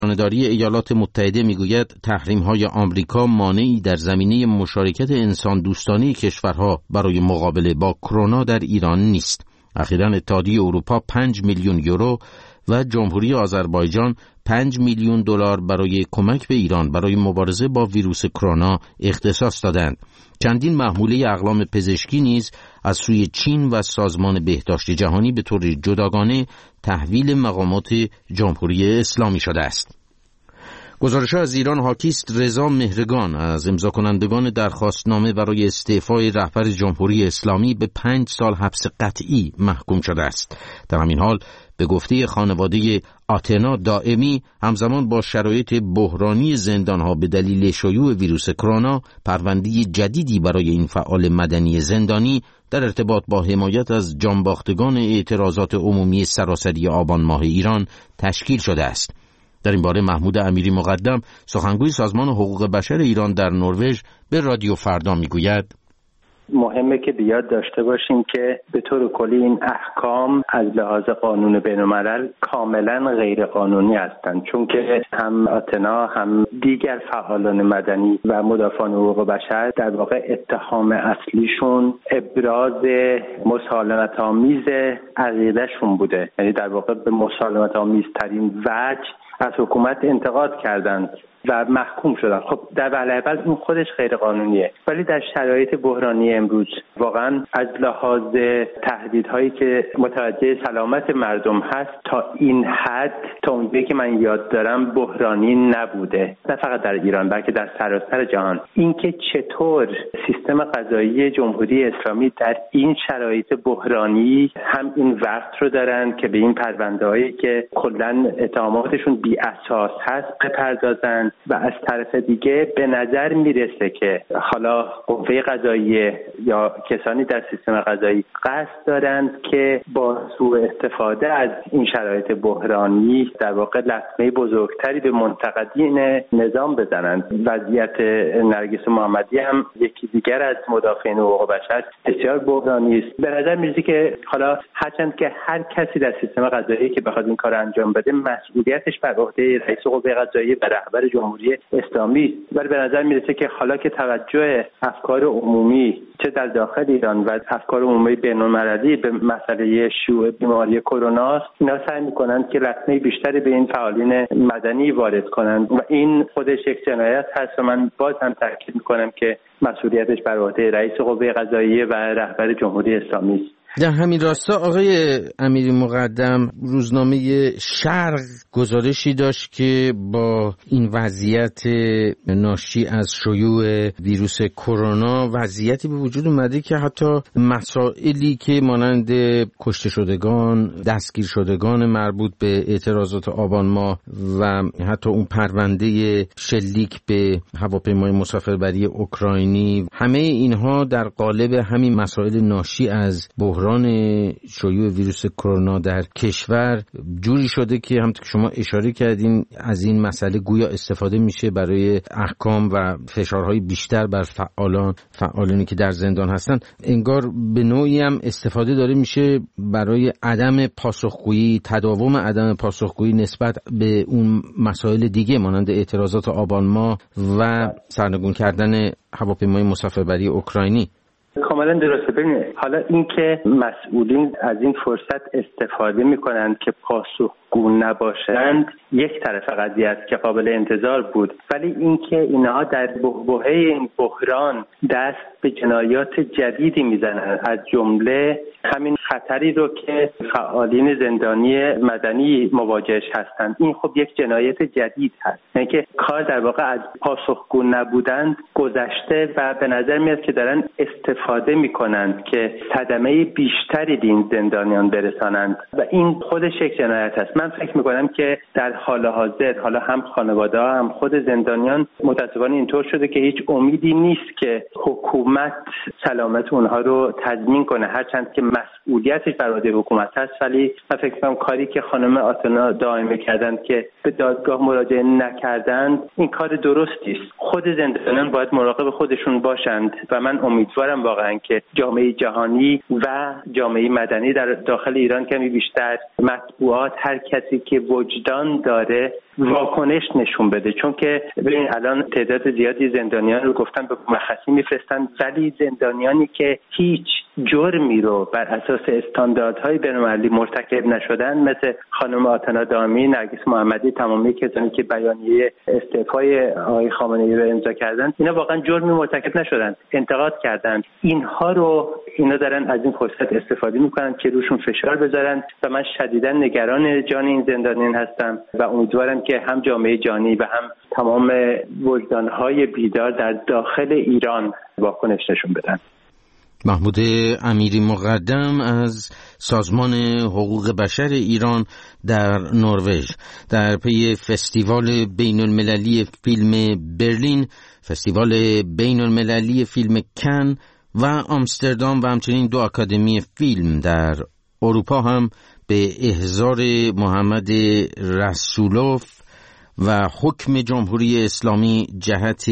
خانه‌داری ایالات متحده میگوید تحریم‌های آمریکا مانعی در زمینه مشارکت انسان دوستانه کشورها برای مقابله با کرونا در ایران نیست. اخیراً اتحادیه اروپا 5 میلیون یورو و جمهوری آذربایجان 5 میلیون دلار برای کمک به ایران برای مبارزه با ویروس کرونا اختصاص دادند. چندین محموله اقلام پزشکی نیز از سوی چین و سازمان بهداشت جهانی به طور جداگانه تحویل مقامات جمهوری اسلامی شده است. گزارش از ایران حاکی است رضا مهرگان از امضا کنندگان درخواستنامه برای استعفای رهبر جمهوری اسلامی به 5 سال حبس قطعی محکوم شده است. در همین حال به گفته خانواده آتنا دائمی همزمان با شرایط بحرانی زندانها به دلیل شیوع ویروس کرونا پرونده جدیدی برای این فعال مدنی زندانی در ارتباط با حمایت از جانباختگان اعتراضات عمومی سراسری آبان ماه ایران تشکیل شده است. در این باره محمود امیری مقدم سخنگوی سازمان حقوق بشر ایران در نروژ به رادیو فردا میگوید مهمه که بیاد داشته باشیم که به طور کلی این احکام از لحاظ قانون بین‌الملل کاملا غیر قانونی هستند، چون که هم آتنا هم دیگر فعالان مدنی و مدافعان حقوق بشر در واقع اتهام اصلیشون ابراز مسالمت‌آمیز عقیده‌شون بوده، یعنی در واقع به مسالمت‌آمیزترین وجه از حکومت انتقاد کردند و محکوم شدن. خب در علاوه این خودش غیر قانونیه، ولی در شرایط بحرانی امروز واقعا از لحاظ تهدیدهایی که متوجه سلامت مردم هست تا این حد، تا اونجایی که من یاد دارم بحرانی نبوده، نه فقط در ایران بلکه در سراسر جهان. اینکه چطور سیستم قضایی جمهوری اسلامی در این شرایط بحرانی هم این وقت رو دارن که به این پرونده‌هایی که کلاً اتهاماتشون بی اساس هست بپردازن و از طرف دیگه به نظر میرسه که حالا قوه قضاییه یا کسانی در سیستم قضایی قصد دارند که با سوء استفاده از این شرایط بحرانی در واقع لطمه بزرگتری به منتقدین نظام بزنند. وضعیت نرگس محمدی هم یکی دیگر از مدافعین حقوق بشر بسیار بحرانی است. به نظر میرسه که حالا هرچند که هر کسی در سیستم قضایی که بخواد این کار انجام بده مسئولیتش بر عهده رئیس قوه قضاییه و رهبر جمهوری اسلامی، ولی به نظر میرسه که حالا که توجه افکار عمومی چه در داخل ایران و افکار عمومی بین‌المللی به مسئله شیوع بیماری کرونا است، اینا سعی میکنند که لطمه بیشتری به این فعالین مدنی وارد کنند و این خودش یک جنایت هست و من باز هم تاکید میکنم که مسئولیتش بر عهده رئیس قوه قضاییه و رهبر جمهوری اسلامی است. در همین راستا آقای امیری مقدم، روزنامه شرق گزارشی داشت که با این وضعیت ناشی از شیوع ویروس کرونا وضعیتی به وجود اومده که حتی مسائلی که مانند کشته شدگان، دستگیر شدگان مربوط به اعتراضات آبان ماه و حتی اون پرونده شلیک به هواپیمای مسافربری اوکراینی، همه اینها در قالب همین مسائل ناشی از بحران شیوع ویروس کرونا در کشور جوری شده که همونطور که شما اشاره کردین از این مسئله گویا استفاده میشه برای احکام و فشارهای بیشتر بر فعالانی که در زندان هستن. انگار به نوعی هم استفاده داره میشه برای عدم پاسخگویی، تداوم عدم پاسخگویی نسبت به اون مسائل دیگه مانند اعتراضات آبان ماه و سرنگون کردن هواپیمای مسافربری اوکراینی. کاملا درسته. ببینید حالا اینکه مسئولین از این فرصت استفاده میکنند که پاسخگو نباشند یک طرف قضیه است که قابل انتظار بود، ولی اینکه اینها در بحبوحه این بحران دست به جنایات جدیدی میزنند، از جمله همین خطری رو که فعالین زندانی مدنی مواجهش هستند، این خب یک جنایت جدید هست، یعنی که کار در واقع از پاسخگو نبودن گذشته و به نظر میاد که دارن استفاده میکنند که صدمه بیشتری به این زندانیان برسانند و این خودش یک جنایت هست. من فکر میکنم که در حال حاضر حالا هم خانواده ها هم خود زندانیان متاسفانه اینطور شده که هیچ امیدی نیست که حکومت سلامت اونها رو تضمین کنه، هرچند که مسئولیتش بر عهده حکومت هست، ولی من فکر میکنم کاری که خانم آتنا دائمی کردند که به دادگاه مراجعه نکردند این کار درستی است. خود زندانیان باید مراقب خودشون باشند و من امیدوارم واقعا که جامعه جهانی و جامعه مدنی در داخل ایران کمی بیشتر، مطبوعات، هر کسی که وجدان داره واکنش نشون بده. چون که ببین الان تعداد زیادی زندانیان رو گفتن به مرخصی میفرستن، ولی زندانیانی که هیچ جرمی رو بر اساس استانداردهای بین‌المللی مرتکب نشدن، مثل خانم آتنا دائمی، نرگس محمدی، تمامی کسانی که بیانیه استعفای آقای خامنه‌ای رو امضا کردن، اینا واقعا جرمی مرتکب نشدن، انتقاد کردن. اینا دارن از این فرصت استفاده میکنن که روشون فشار بذارن و من شدیداً نگران جان این زندانیان هستم و امیدوارم که هم جامعه جهانی و هم تمام وجدانهای بیدار در داخل ایران واکنش نشون بدن. محمود امیری مقدم از سازمان حقوق بشر ایران در نروژ در پی فستیوال بین المللی فیلم برلین، فستیوال بین المللی فیلم کن و آمستردام و همچنین 2 آکادمی فیلم در اروپا هم به احضار محمد رسولوف و حکم جمهوری اسلامی جهت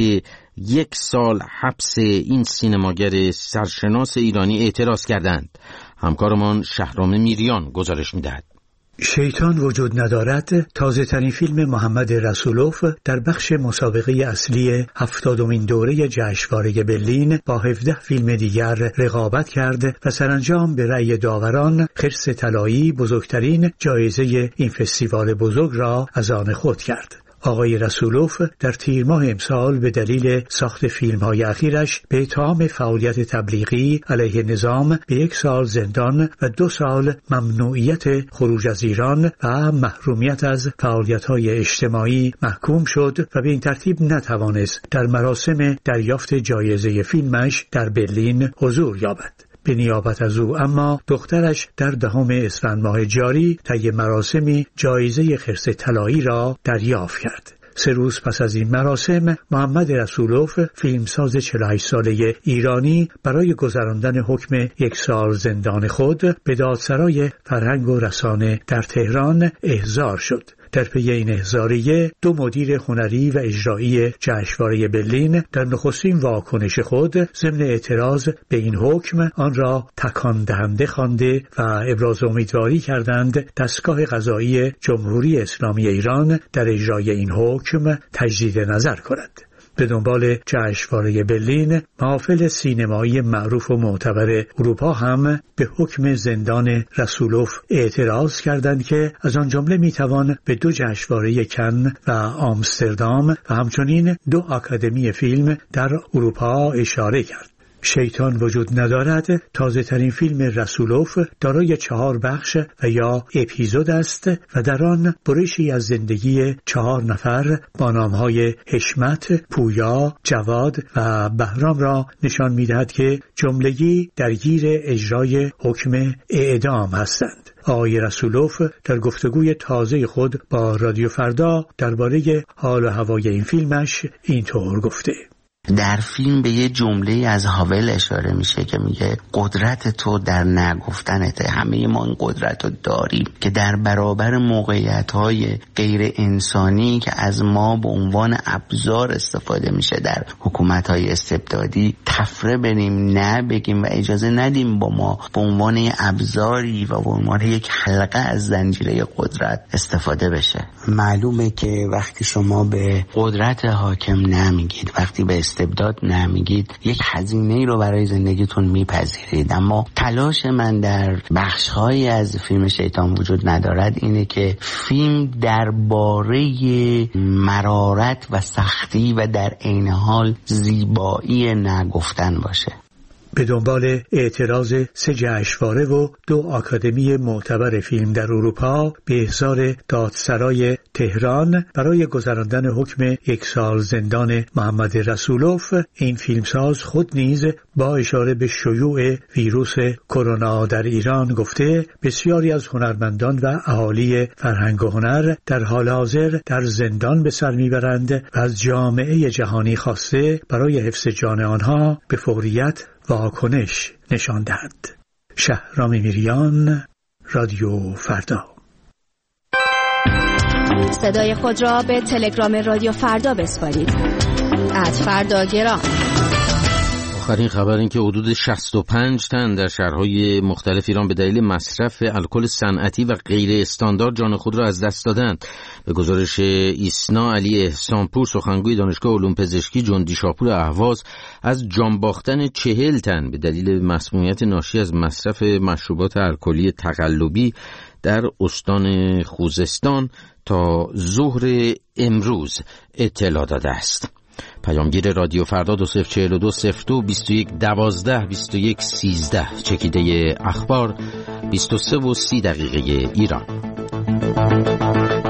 1 سال حبس این سینماگر سرشناس ایرانی اعتراض کردند. همکارمان شهرام میریان گزارش می‌دهد. شیطان وجود ندارد تازه ترین فیلم محمد رسولوف در بخش مسابقه اصلی 70مین دوره جشنواره برلین با 17 فیلم دیگر رقابت کرد و سرانجام به رأی داوران خرس طلایی بزرگترین جایزه این فستیوال بزرگ را از آن خود کرد. آقای رسولوف در تیر ماه امسال به دلیل ساخت فیلم‌های اخیرش به اتهام فعالیت تبلیغی علیه نظام به 1 سال زندان و 2 سال ممنوعیت خروج از ایران و محرومیت از فعالیت‌های اجتماعی محکوم شد و به این ترتیب نتوانست در مراسم دریافت جایزه فیلمش در برلین حضور یابد. به نیابت از او اما دخترش در 10 اسفند ماه جاری طی مراسمی جایزه خرس طلایی را دریافت کرد. 3 روز پس از این مراسم محمد رسولوف، فیلمساز 48 ساله ایرانی، برای گذراندن حکم 1 سال زندان خود به دادسرای فرهنگ و رسانه در تهران احضار شد. در پی این احضاریه 2 مدیر هنری و اجرایی جشنواره برلین در نخستین واکنش خود ضمن اعتراض به این حکم آن را تکان دهنده خوانده و ابراز امیدواری کردند دستگاه قضایی جمهوری اسلامی ایران در اجرای این حکم تجدید نظر کند. به دنبال جشنواره برلین، محافل سینمایی معروف و معتبر اروپا هم به حکم زندان رسولوف اعتراض کردند که از آن جمله میتوان به 2 جشنواره کن و آمستردام و همچنین 2 آکادمی فیلم در اروپا اشاره کرد. شیطان وجود ندارد تازه ترین فیلم رسولوف دارای 4 بخش و یا اپیزود است و در آن برشی از زندگی 4 نفر با نامهای حشمت، پویا، جواد و بهرام را نشان می‌دهد که جملگی درگیر اجرای حکم اعدام هستند. آقای رسولوف در گفتگوی تازه خود با رادیو فردا درباره حال و هوای این فیلمش اینطور گفته: در فیلم به یه جمله از هاول اشاره میشه که میگه قدرت تو در نگفتنته. همه ما این قدرت رو داریم که در برابر موقعیت‌های غیر انسانی که از ما به عنوان ابزار استفاده میشه در حکومت‌های استبدادی تفره بریم، نه بگیم و اجازه ندیم با ما به عنوان ابزاری و به عنوان یک حلقه از زنجیره قدرت استفاده بشه. معلومه که وقتی شما به قدرت حاکم نمیگید، وقتی به استبداد نمیگید، یک هزینه‌ای رو برای زندگیتون میپذیرید. اما تلاش من در بخش‌هایی از فیلم شیطان وجود ندارد اینه که فیلم درباره مرارت و سختی و در عین حال زیبایی نگفتن باشه. به دنبال اعتراض 3 جشنواره و 2 آکادمی معتبر فیلم در اروپا به احضار دادسرای تهران برای گذراندن حکم 1 سال زندان محمد رسولوف، این فیلمساز خود نیز با اشاره به شیوع ویروس کرونا در ایران گفته بسیاری از هنرمندان و اهالی فرهنگ و هنر در حال حاضر در زندان به سر میبرند و از جامعه جهانی خواسته برای حفظ جان آنها به فوریت واکنش نشان دهد. شهرام میریان، رادیو فردا. صدای خود را به تلگرام رادیو فردا بسپارید. @فرداگرام. آخرین خبر این که حدود 65 تن در شهرهای مختلف ایران به دلیل مصرف الکل صنعتی و غیر استاندارد جان خود را از دست دادند. به گزارش ایسنا علی احسانپور، سخنگوی دانشگاه علوم پزشکی جندی شاپور اهواز، از جان باختن 40 تن به دلیل مسمومیت ناشی از مصرف مشروبات الکلی تقلبی در استان خوزستان تا ظهر امروز اطلاع داده است. پیامگیر رادیو فردا 2042 02 21 12 21 13 چکیده اخبار 23:30 ایران.